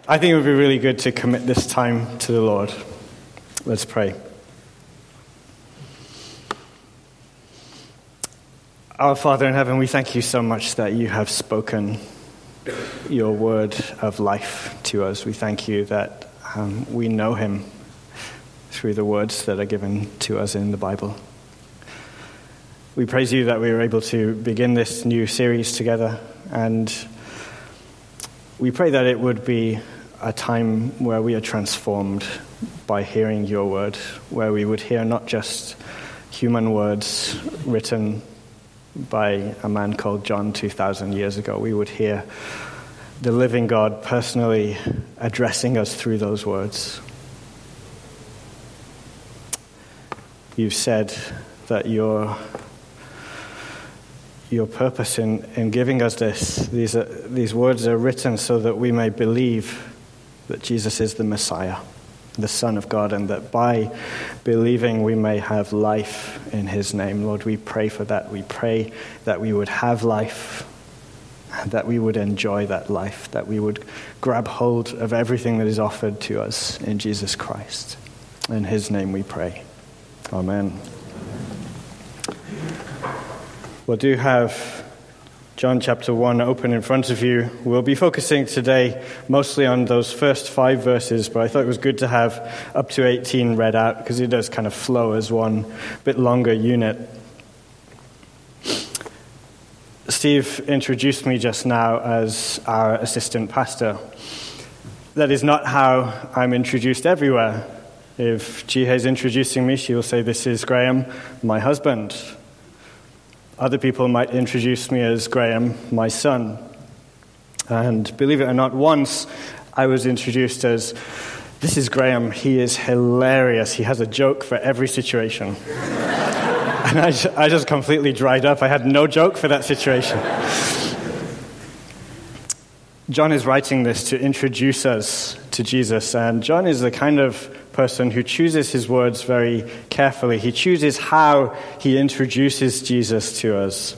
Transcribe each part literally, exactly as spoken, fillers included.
I think it would be really good to commit this time to the Lord. Let's pray. Our Father in heaven, we thank you so much that you have spoken your word of life to us. We thank you that um, we know him through the words that are given to us in the Bible. We praise you that we were able to begin this new series together, and we pray that it would be a time where we are transformed by hearing your word, where we would hear not just human words written by a man called John two thousand years ago. We would hear the living God personally addressing us through those words. You've said that your your purpose in, in giving us this, these are, these words are written so that we may believe that Jesus is the Messiah, the Son of God, and that by believing we may have life in his name. Lord, we pray for that. We pray that we would have life, that we would enjoy that life, that we would grab hold of everything that is offered to us in Jesus Christ. In his name we pray. Amen. We'll do have John chapter one open in front of you. We'll be focusing today mostly on those first five verses, but I thought it was good to have up to eighteen read out because it does kind of flow as one bit longer unit. Steve introduced me just now as our assistant pastor. That is not how I'm introduced everywhere. If Jihye is introducing me, she will say, "This is Graham, my husband." Other people might introduce me as Graham, my son. And believe it or not, once I was introduced as, "This is Graham, he is hilarious, he has a joke for every situation." And I, I just completely dried up. I had no joke for that situation. John is writing this to introduce us to Jesus, and John is the kind of person who chooses his words very carefully. He chooses how he introduces Jesus to us.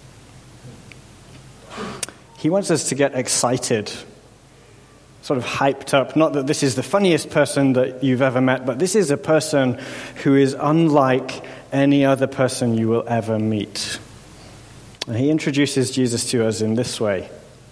He wants us to get excited, sort of hyped up. Not that this is the funniest person that you've ever met, but this is a person who is unlike any other person you will ever meet. And he introduces Jesus to us in this way.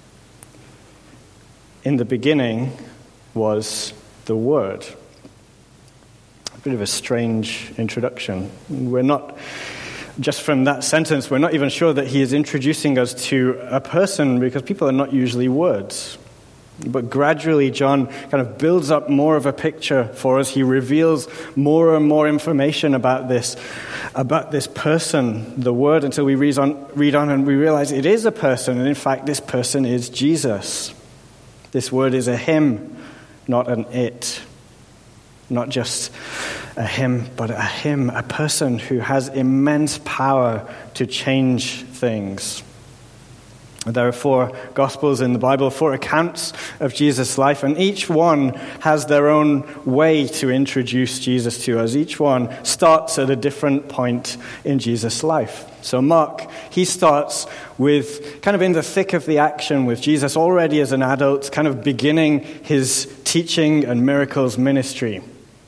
In the beginning was the Word. A bit of a strange introduction. We're not, just from that sentence, we're not even sure that he is introducing us to a person because people are not usually words. But gradually, John kind of builds up more of a picture for us. He reveals more and more information about this, about this person, the Word, until we read on, read on and we realize it is a person. And in fact, this person is Jesus. This Word is a him, not an it. Not just a him, but a him, a person who has immense power to change things. There are four Gospels in the Bible, four accounts of Jesus' life, and each one has their own way to introduce Jesus to us. Each one starts at a different point in Jesus' life. So Mark, he starts with kind of in the thick of the action with Jesus already as an adult, kind of beginning his teaching and miracles ministry.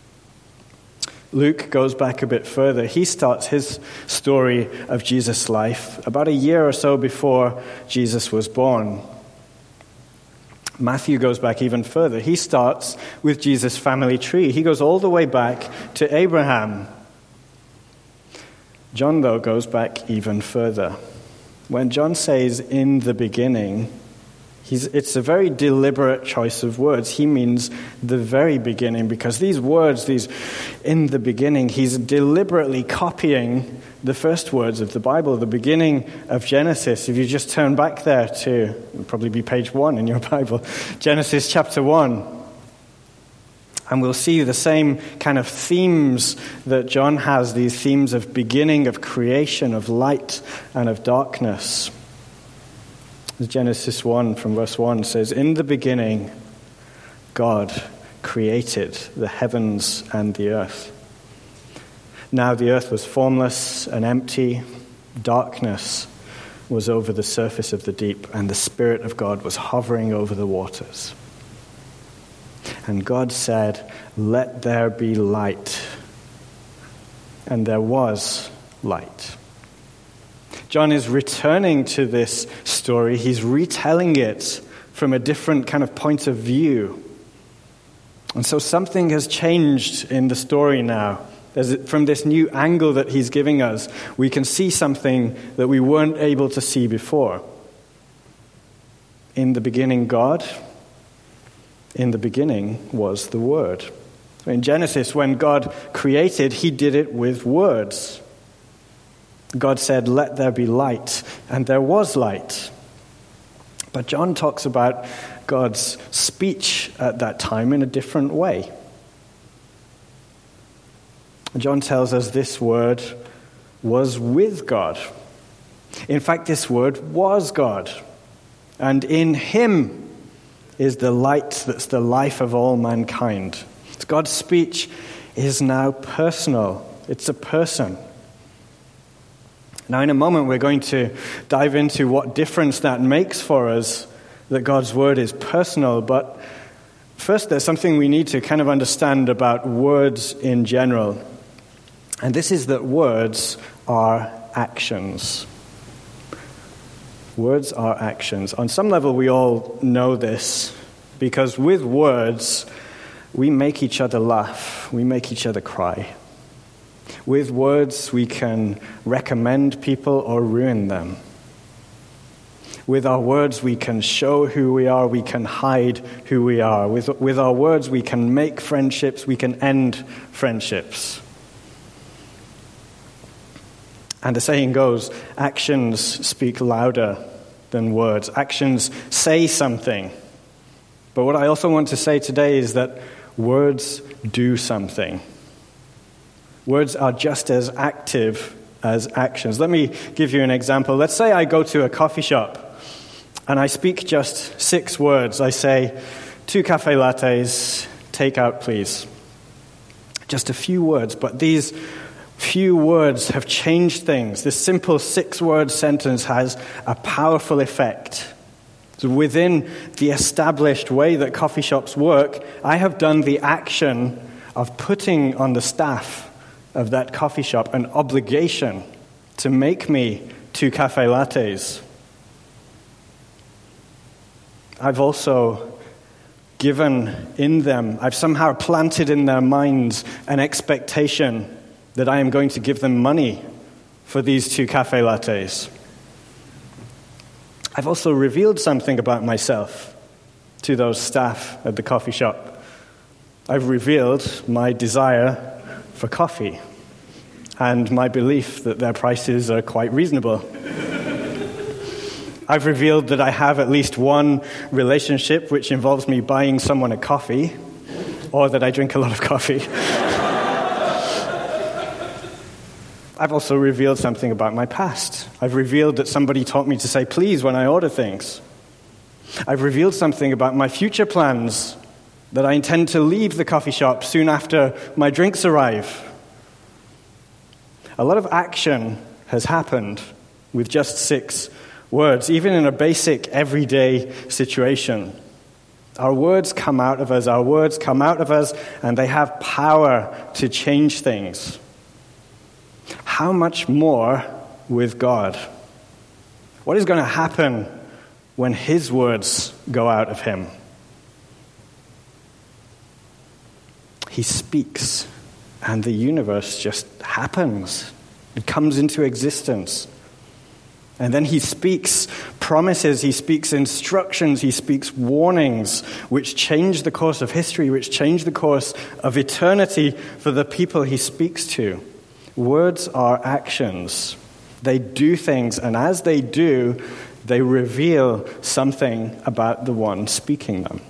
Luke goes back a bit further. He starts his story of Jesus' life about a year or so before Jesus was born. Matthew goes back even further. He starts with Jesus' family tree. He goes all the way back to Abraham. John, though, goes back even further. When John says, "in the beginning," He's, it's a very deliberate choice of words. He means the very beginning, because these words, these "in the beginning," he's deliberately copying the first words of the Bible, the beginning of Genesis. If you just turn back there to, it'll probably be page one in your Bible, Genesis chapter one. And we'll see the same kind of themes that John has, these themes of beginning, of creation, of light, and of darkness. Genesis one from verse one says, "In the beginning, God created the heavens and the earth. Now the earth was formless and empty. Darkness was over the surface of the deep, and the Spirit of God was hovering over the waters." And God said, "Let there be light." And there was light. John is returning to this story. He's retelling it from a different kind of point of view. And so something has changed in the story now. There's, from this new angle that he's giving us, we can see something that we weren't able to see before. In the beginning, God. In the beginning was the Word. In Genesis, when God created, he did it with words. God said, "Let there be light," and there was light. But John talks about God's speech at that time in a different way. John tells us this word was with God. In fact, this word was God. And in him is the light that's the life of all mankind. God's speech is now personal. It's a person. Now, in a moment, we're going to dive into what difference that makes for us, that God's word is personal. But first, there's something we need to kind of understand about words in general. And this is that words are actions. Words are actions. On some level, we all know this, because with words, we make each other laugh. We make each other cry. With words, we can recommend people or ruin them. With our words, we can show who we are. We can hide who we are. With, with our words, we can make friendships. We can end friendships. And the saying goes, actions speak louder than words. Actions say something. But what I also want to say today is that words do something. Words are just as active as actions. Let me give you an example. Let's say I go to a coffee shop and I speak just six words. I say, "Two cafe lattes, take out, please." Just a few words, but these few words have changed things. This simple six-word sentence has a powerful effect. So within the established way that coffee shops work, I have done the action of putting on the staff of that coffee shop an obligation to make me two cafe lattes. I've also given in them, I've somehow planted in their minds an expectation that I am going to give them money for these two cafe lattes. I've also revealed something about myself to those staff at the coffee shop. I've revealed my desire for coffee and my belief that their prices are quite reasonable. I've revealed that I have at least one relationship which involves me buying someone a coffee, or that I drink a lot of coffee. I've also revealed something about my past. I've revealed that somebody taught me to say please when I order things. I've revealed something about my future plans, that I intend to leave the coffee shop soon after my drinks arrive. A lot of action has happened with just six words, even in a basic everyday situation. Our words come out of us, our words come out of us, and they have power to change things. How much more with God? What is going to happen when his words go out of him? He speaks, and the universe just happens. It comes into existence. And then he speaks promises, he speaks instructions, he speaks warnings, which change the course of history, which change the course of eternity for the people he speaks to. Words are actions. They do things, and as they do, they reveal something about the one speaking them.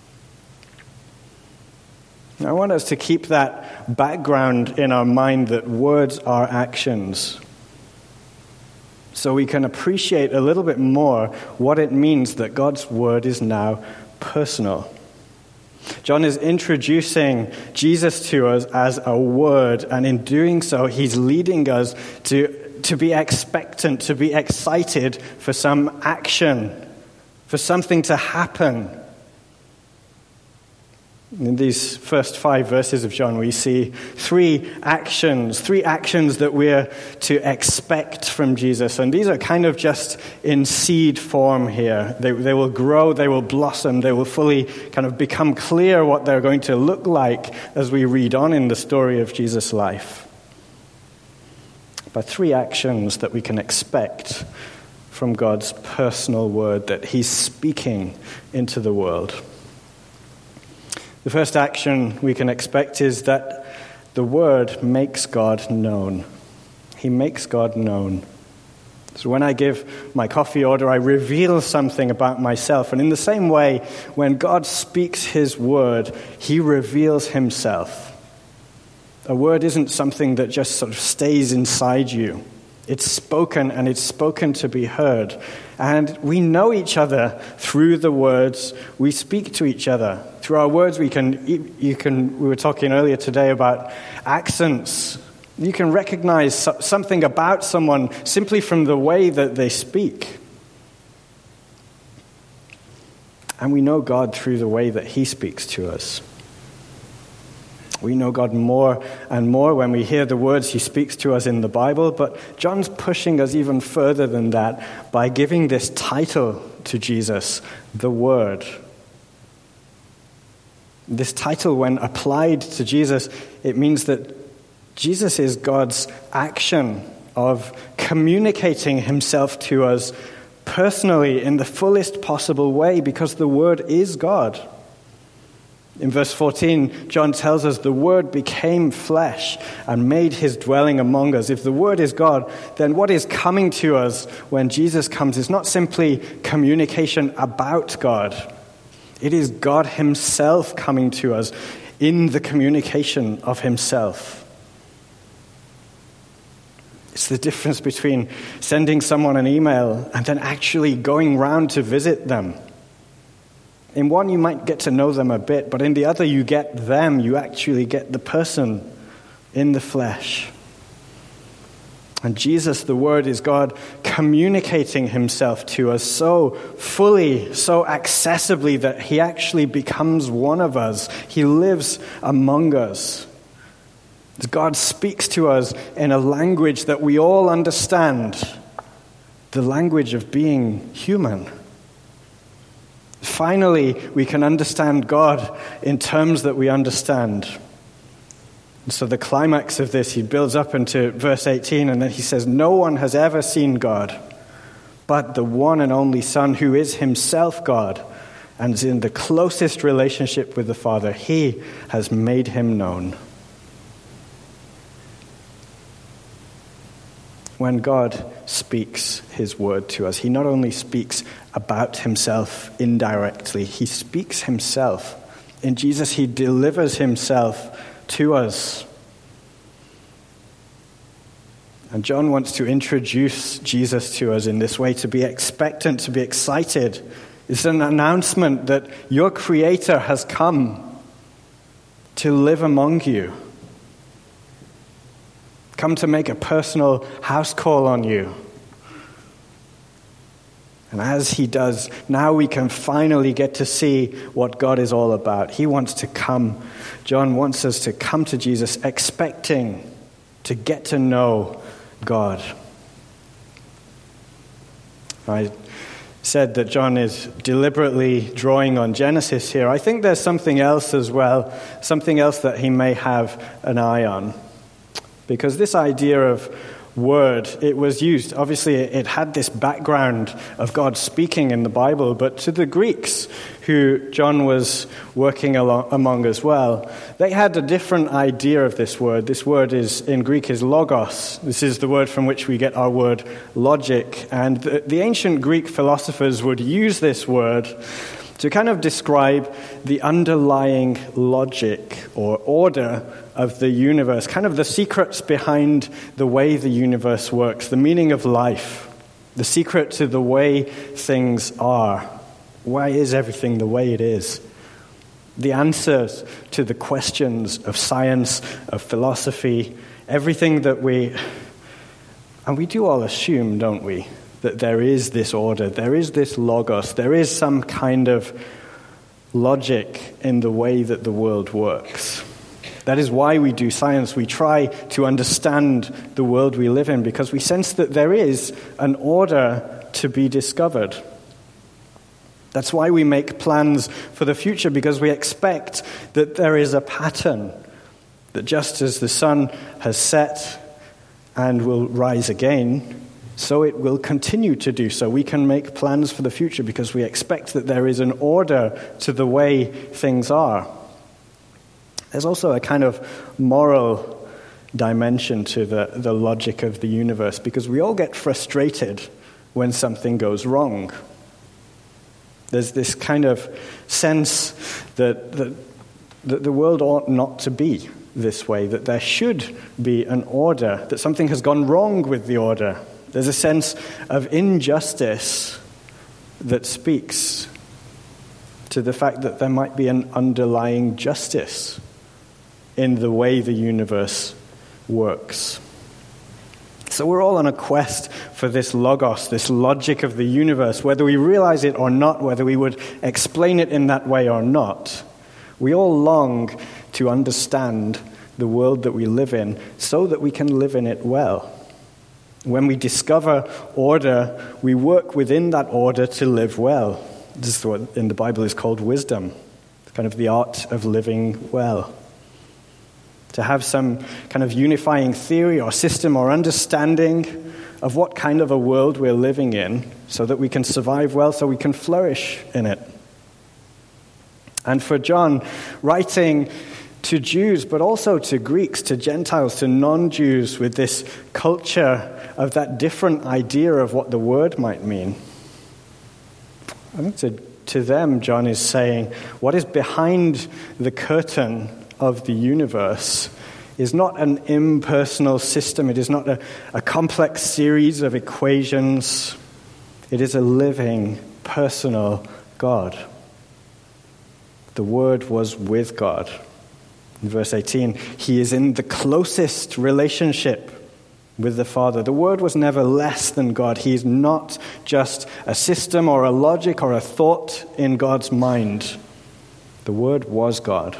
I want us to keep that background in our mind, that words are actions, so we can appreciate a little bit more what it means that God's word is now personal. John is introducing Jesus to us as a word, and in doing so, he's leading us to, to be expectant, to be excited for some action, for something to happen. In these first five verses of John, we see three actions, three actions that we're to expect from Jesus. And these are kind of just in seed form here. They, they will grow, they will blossom, they will fully kind of become clear what they're going to look like as we read on in the story of Jesus' life. But three actions that we can expect from God's personal word that he's speaking into the world. The first action we can expect is that the word makes God known. He makes God known. So when I give my coffee order, I reveal something about myself. And in the same way, when God speaks his word, he reveals himself. A word isn't something that just sort of stays inside you. It's spoken, and it's spoken to be heard. And we know each other through the words we speak to each other. Through our words, we can, you can, we were talking earlier today about accents. You can recognize something about someone simply from the way that they speak. And we know God through the way that he speaks to us. We know God more and more when we hear the words he speaks to us in the Bible, but John's pushing us even further than that by giving this title to Jesus, the Word. This title, when applied to Jesus, it means that Jesus is God's action of communicating himself to us personally in the fullest possible way, because the Word is God. In verse fourteen, John tells us the Word became flesh and made his dwelling among us. If the Word is God, then what is coming to us when Jesus comes is not simply communication about God. It is God himself coming to us in the communication of himself. It's the difference between sending someone an email and then actually going round to visit them. In one, you might get to know them a bit, but in the other, you get them. You actually get the person in the flesh. And Jesus, the Word, is God communicating himself to us so fully, so accessibly that he actually becomes one of us. He lives among us. God speaks to us in a language that we all understand, the language of being human. Finally, we can understand God in terms that we understand. And so the climax of this, he builds up into verse eighteen, and then he says, "No one has ever seen God, but the one and only Son, who is himself God, and is in the closest relationship with the Father. He has made him known." When God speaks his word to us, he not only speaks about himself indirectly, he speaks himself. In Jesus, he delivers himself to us. And John wants to introduce Jesus to us in this way, to be expectant, to be excited. It's an announcement that your Creator has come to live among you. Come to make a personal house call on you. And as he does, now we can finally get to see what God is all about. He wants to come. John wants us to come to Jesus expecting to get to know God. I said that John is deliberately drawing on Genesis here. I think there's something else as well, something else that he may have an eye on. Because this idea of word, it was used, obviously it had this background of God speaking in the Bible, but to the Greeks who John was working along, among as well, they had a different idea of this word. This word is in Greek is logos. This is the word from which we get our word logic. And the, the ancient Greek philosophers would use this word to kind of describe the underlying logic or order of the universe, kind of the secrets behind the way the universe works, the meaning of life, the secret to the way things are. Why is everything the way it is? The answers to the questions of science, of philosophy, everything that we... And we do all assume, don't we, that there is this order, there is this logos, there is some kind of logic in the way that the world works. That is why we do science. We try to understand the world we live in because we sense that there is an order to be discovered. That's why we make plans for the future, because we expect that there is a pattern, that just as the sun has set and will rise again, so it will continue to do so. We can make plans for the future because we expect that there is an order to the way things are. There's also a kind of moral dimension to the, the logic of the universe, because we all get frustrated when something goes wrong. There's this kind of sense that, that, that the world ought not to be this way, that there should be an order, that something has gone wrong with the order. There's a sense of injustice that speaks to the fact that there might be an underlying justice in the way the universe works. So we're all on a quest for this logos, this logic of the universe, whether we realize it or not, whether we would explain it in that way or not. We all long to understand the world that we live in so that we can live in it well. When we discover order, we work within that order to live well. This is what in the Bible is called wisdom. It's kind of the art of living well. To have some kind of unifying theory or system or understanding of what kind of a world we're living in so that we can survive well, so we can flourish in it. And for John, writing to Jews, but also to Greeks, to Gentiles, to non-Jews, with this culture of that different idea of what the word might mean, I think to, to them, John is saying, what is behind the curtain of the universe is not an impersonal system. It is not a, a complex series of equations. It is a living, personal God. The Word was with God. In verse eighteen, he is in the closest relationship with the Father. The Word was never less than God. He is not just a system or a logic or a thought in God's mind. The Word was God.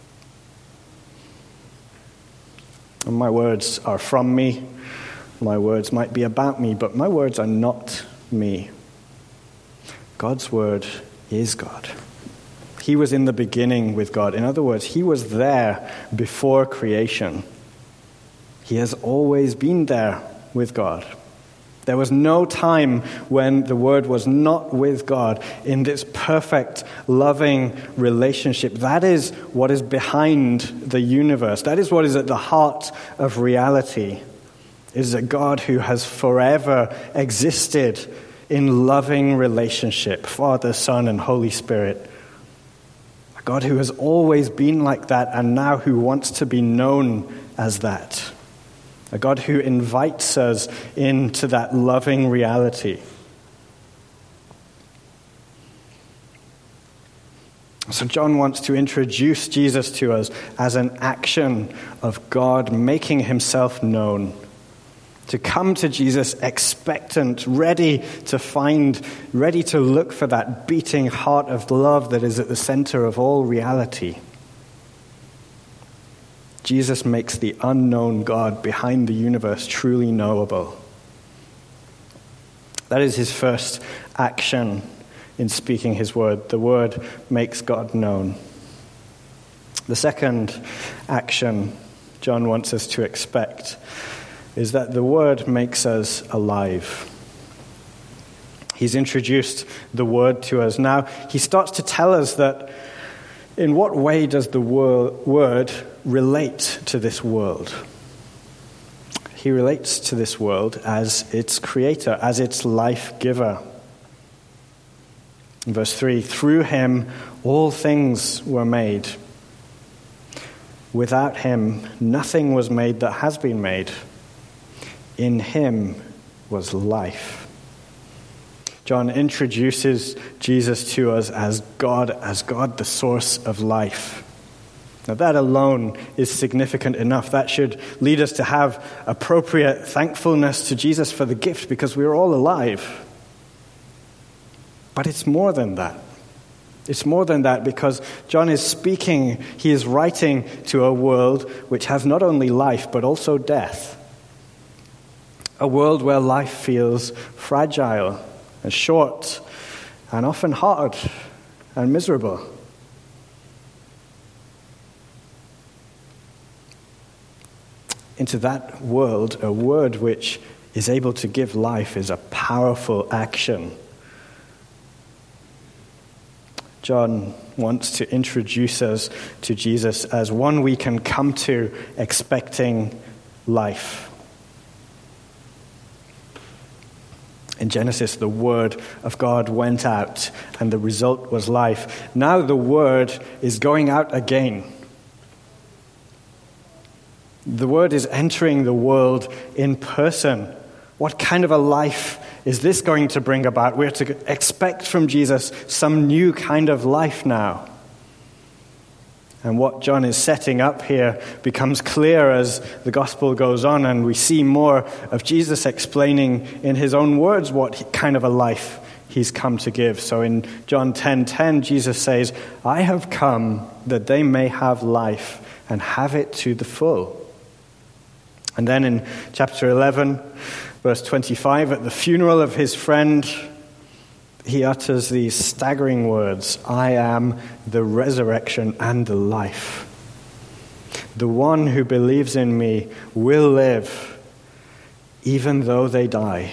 And my words are from me. My words might be about me, but my words are not me. God's Word is God. He was in the beginning with God. In other words, he was there before creation. He has always been there with God. There was no time when the Word was not with God in this perfect, loving relationship. That is what is behind the universe. That is what is at the heart of reality. It is a God who has forever existed in loving relationship, Father, Son, and Holy Spirit. A God who has always been like that and now who wants to be known as that. A God who invites us into that loving reality. So John wants to introduce Jesus to us as an action of God making himself known. To come to Jesus expectant, ready to find, ready to look for that beating heart of love that is at the center of all reality. Jesus makes the unknown God behind the universe truly knowable. That is his first action in speaking his word. The word makes God known. The second action John wants us to expect is that the word makes us alive. He's introduced the word to us. Now, he starts to tell us that in what way does the word relate to this world? He relates to this world as its creator, as its life giver. In verse three, through him all things were made. Without him nothing was made that has been made. In him was life. John introduces Jesus to us as God, as God, the source of life. Now that alone is significant enough. That should lead us to have appropriate thankfulness to Jesus for the gift, because we're all alive. But it's more than that. It's more than that, because John is speaking, he is writing to a world which has not only life but also death. A world where life feels fragile and short and often hard and miserable. Into that world, a word which is able to give life is a powerful action. John wants to introduce us to Jesus as one we can come to expecting life. In Genesis, the word of God went out, and the result was life. Now the word is going out again. The word is entering the world in person. What kind of a life is this going to bring about? We're to expect from Jesus some new kind of life now. And what John is setting up here becomes clear as the gospel goes on, and we see more of Jesus explaining in his own words what kind of a life he's come to give. So in John ten ten, Jesus says, "I have come that they may have life and have it to the full." And then in chapter eleven, verse twenty-five, at the funeral of his friend, he utters these staggering words, "I am the resurrection and the life. The one who believes in me will live, even though they die."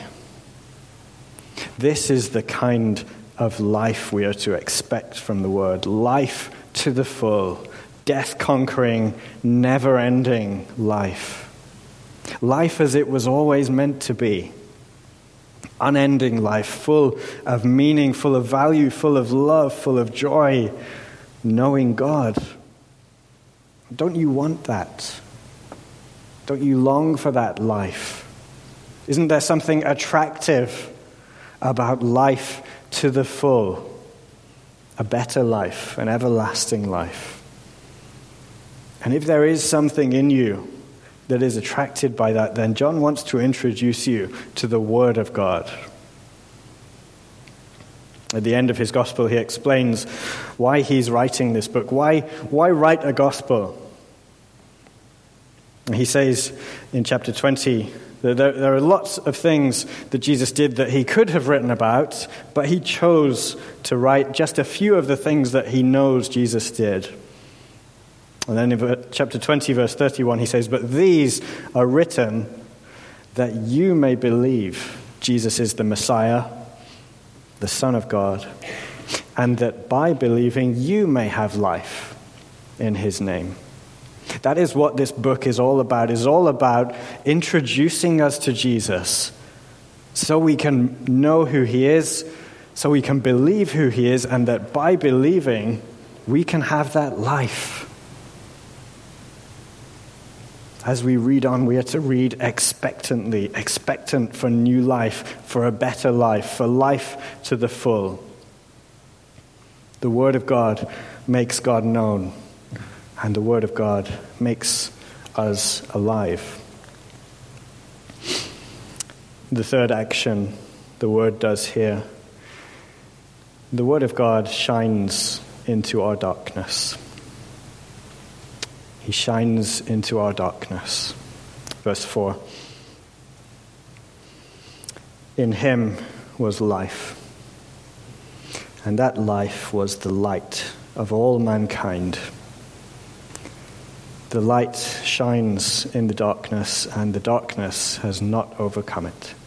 This is the kind of life we are to expect from the word. Life to the full, death-conquering, never-ending life. Life as it was always meant to be. Unending life, full of meaning, full of value, full of love, full of joy, knowing God. Don't you want that? Don't you long for that life? Isn't there something attractive about life to the full? A better life, an everlasting life. And if there is something in you that is attracted by that, then John wants to introduce you to the Word of God. At the end of his gospel, he explains why he's writing this book. Why, why write a gospel? And he says in chapter twenty that there, there are lots of things that Jesus did that he could have written about, but he chose to write just a few of the things that he knows Jesus did. And then in chapter twenty, verse thirty-one, he says, "But these are written that you may believe Jesus is the Messiah, the Son of God, and that by believing you may have life in his name." That is what this book is all about. It's all about introducing us to Jesus so we can know who he is, so we can believe who he is, and that by believing we can have that life. As we read on, we are to read expectantly, expectant for new life, for a better life, for life to the full. The Word of God makes God known, and the Word of God makes us alive. The third action the Word does here, the Word of God shines into our darkness. He shines into our darkness. Verse four. In him was life, and that life was the light of all mankind. The light shines in the darkness, and the darkness has not overcome it.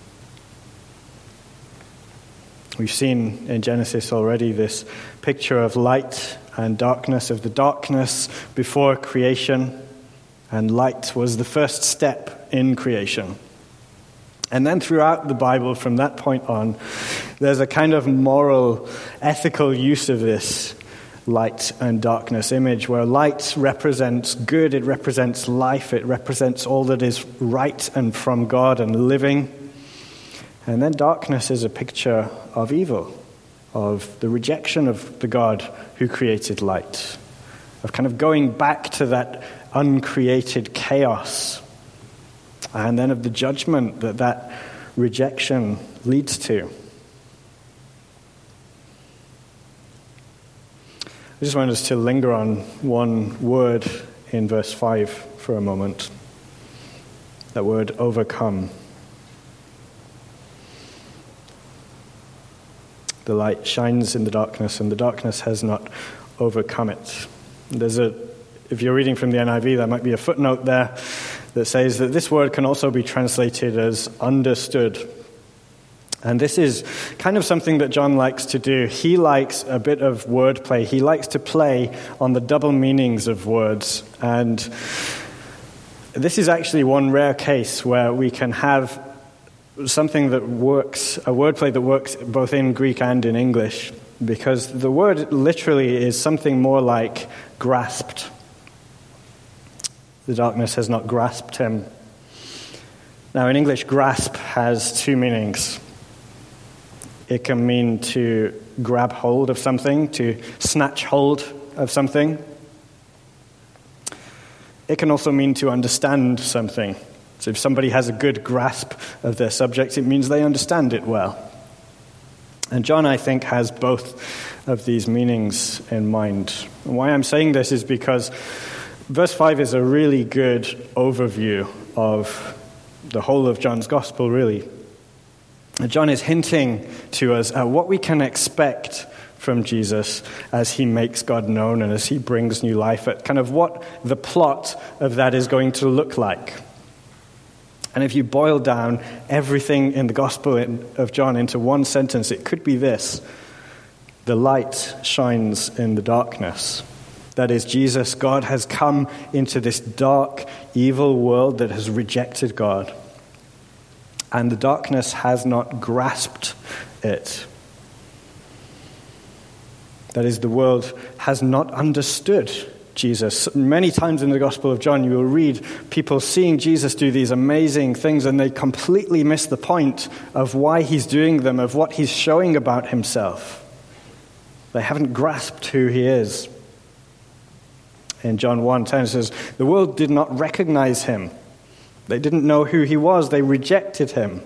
We've seen in Genesis already this picture of light and darkness, of the darkness before creation, and light was the first step in creation. And then throughout the Bible, from that point on, there's a kind of moral, ethical use of this light and darkness image, where light represents good, it represents life, it represents all that is right and from God and living. And then darkness is a picture of evil, of the rejection of the God who created light, of kind of going back to that uncreated chaos, and then of the judgment that that rejection leads to. I just want us to linger on one word in verse five for a moment. That word, overcome. The light shines in the darkness, and the darkness has not overcome it. There's a, if you're reading from the N I V, there might be a footnote there that says that this word can also be translated as understood. And this is kind of something that John likes to do. He likes a bit of wordplay. He likes to play on the double meanings of words. And this is actually one rare case where we can have something that works, a wordplay that works both in Greek and in English, because the word literally is something more like grasped. The darkness has not grasped him. Now, in English, grasp has two meanings. It can mean to grab hold of something, to snatch hold of something. It can also mean to understand something. So if somebody has a good grasp of their subject, it means they understand it well. And John, I think, has both of these meanings in mind. And why I'm saying this is because verse five is a really good overview of the whole of John's gospel, really. John is hinting to us at what we can expect from Jesus as he makes God known and as he brings new life, at kind of what the plot of that is going to look like. And if you boil down everything in the Gospel of John into one sentence, it could be this: the light shines in the darkness. That is, Jesus, God, has come into this dark, evil world that has rejected God. And the darkness has not grasped it. That is, the world has not understood Jesus. Many times in the Gospel of John, you will read people seeing Jesus do these amazing things, and they completely miss the point of why he's doing them, of what he's showing about himself. They haven't grasped who he is. In John one ten, it says, the world did not recognize him. They didn't know who he was. They rejected him.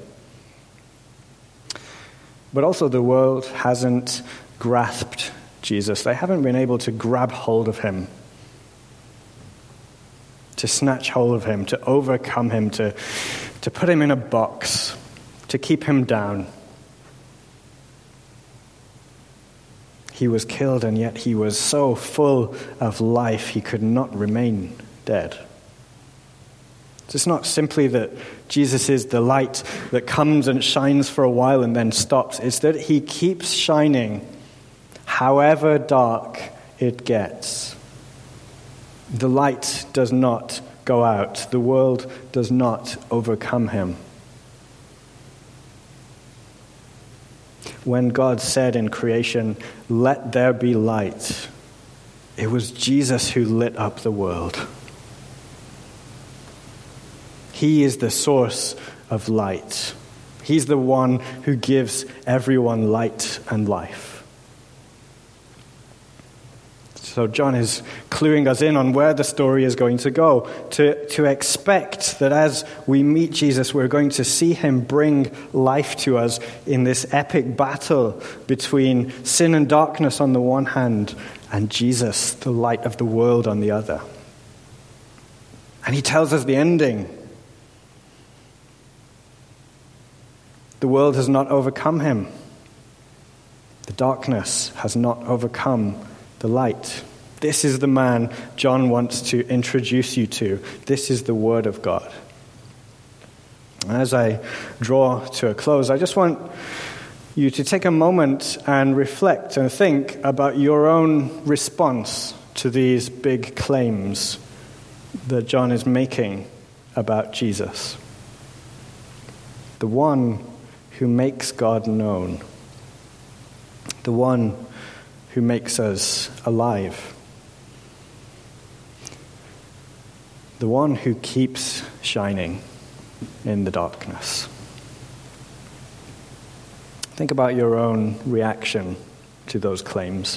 But also the world hasn't grasped Jesus. They haven't been able to grab hold of him, to snatch hold of him, to overcome him, to, to put him in a box, to keep him down. He was killed, and yet he was so full of life, he could not remain dead. It's not simply that Jesus is the light that comes and shines for a while and then stops. It's that he keeps shining however dark it gets. The light does not go out. The world does not overcome him. When God said in creation, "Let there be light," it was Jesus who lit up the world. He is the source of light. He's the one who gives everyone light and life. So John is cluing us in on where the story is going to go, to, to expect that as we meet Jesus, we're going to see him bring life to us in this epic battle between sin and darkness on the one hand and Jesus, the light of the world, on the other. And he tells us the ending. The world has not overcome him. The darkness has not overcome the light. This is the man John wants to introduce you to. This is the Word of God. As I draw to a close, I just want you to take a moment and reflect and think about your own response to these big claims that John is making about Jesus. The one who makes God known. The one who makes us alive. The one who keeps shining in the darkness. Think about your own reaction to those claims.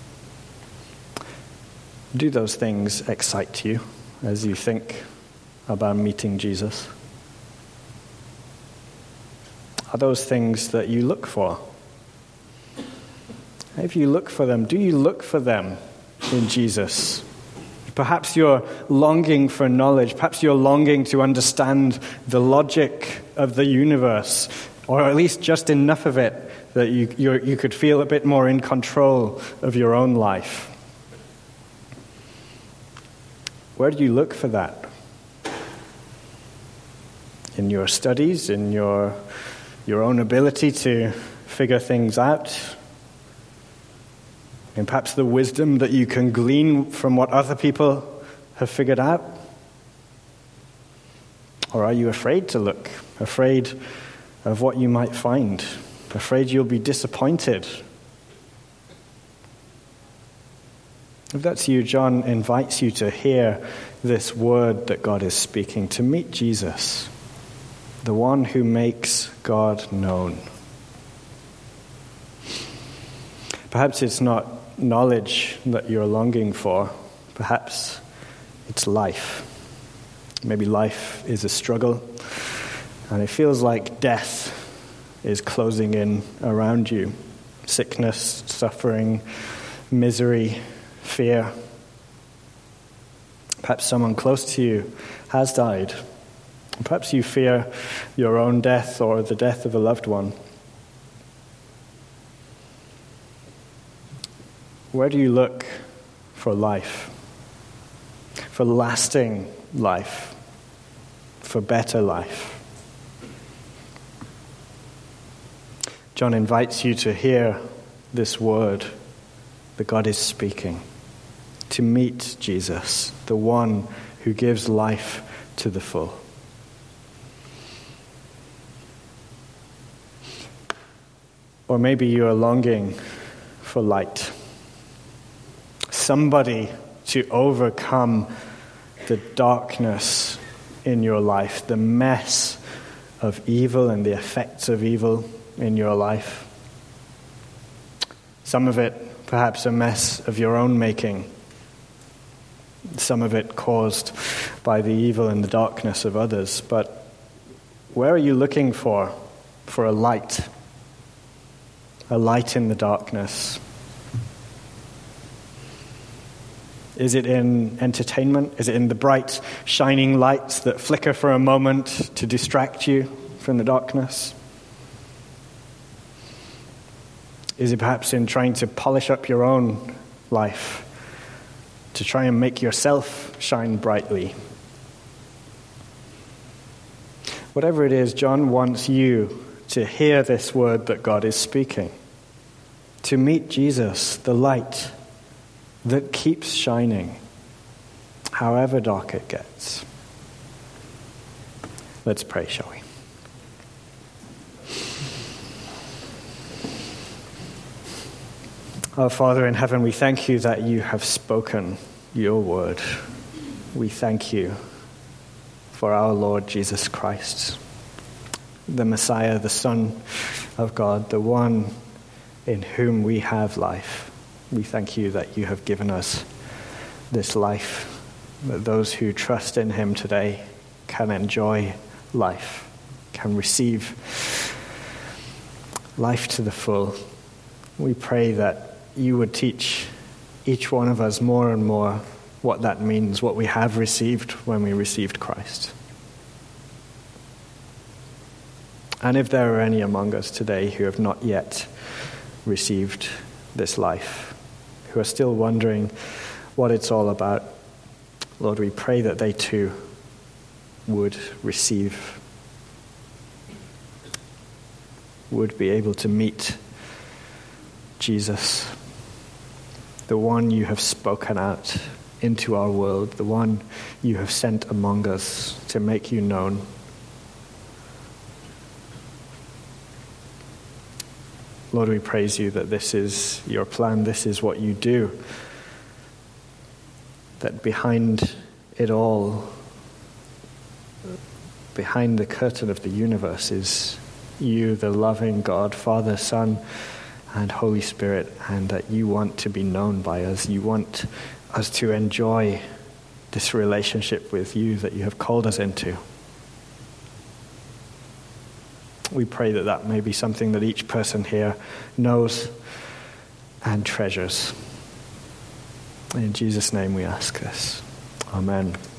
Do those things excite you as you think about meeting Jesus? Are those things that you look for? If you look for them, do you look for them in Jesus. Perhaps you're longing for knowledge. Perhaps you're longing to understand the logic of the universe, or at least just enough of it that you, you're, you could feel a bit more in control of your own life. Where do you look for that? In your studies, in your, your own ability to figure things out? And perhaps the wisdom that you can glean from what other people have figured out? Or are you afraid to look? Afraid of what you might find? Afraid you'll be disappointed? If that's you, John invites you to hear this word that God is speaking, to meet Jesus, the one who makes God known. Perhaps it's not knowledge that you're longing for. Perhaps it's life. Maybe life is a struggle, and it feels like death is closing in around you. Sickness, suffering, misery, fear. Perhaps someone close to you has died. Perhaps you fear your own death or the death of a loved one. Where do you look for life? For lasting life? For better life? John invites you to hear this word that God is speaking, to meet Jesus, the one who gives life to the full. Or maybe you are longing for light. Somebody to overcome the darkness in your life, the mess of evil and the effects of evil in your life. Some of it, perhaps, a mess of your own making. Some of it caused by the evil and the darkness of others. But where are you looking for? For a light. A light in the darkness. Is it in entertainment? Is it in the bright, shining lights that flicker for a moment to distract you from the darkness? Is it perhaps in trying to polish up your own life, to try and make yourself shine brightly? Whatever it is, John wants you to hear this word that God is speaking, to meet Jesus, the light that keeps shining, however dark it gets. Let's pray, shall we? Our Father in heaven, we thank you that you have spoken your word. We thank you for our Lord Jesus Christ, the Messiah, the Son of God, the one in whom we have life. We thank you that you have given us this life, that those who trust in him today can enjoy life, can receive life to the full. We pray that you would teach each one of us more and more what that means, what we have received when we received Christ. And if there are any among us today who have not yet received this life, who are still wondering what it's all about, Lord, we pray that they too would receive, would be able to meet Jesus, the one you have spoken out into our world, the one you have sent among us to make you known. Lord, we praise you that this is your plan, this is what you do, that behind it all, behind the curtain of the universe is you, the loving God, Father, Son, and Holy Spirit, and that you want to be known by us. You want us to enjoy this relationship with you that you have called us into. We pray that that may be something that each person here knows and treasures. In Jesus' name we ask this. Amen.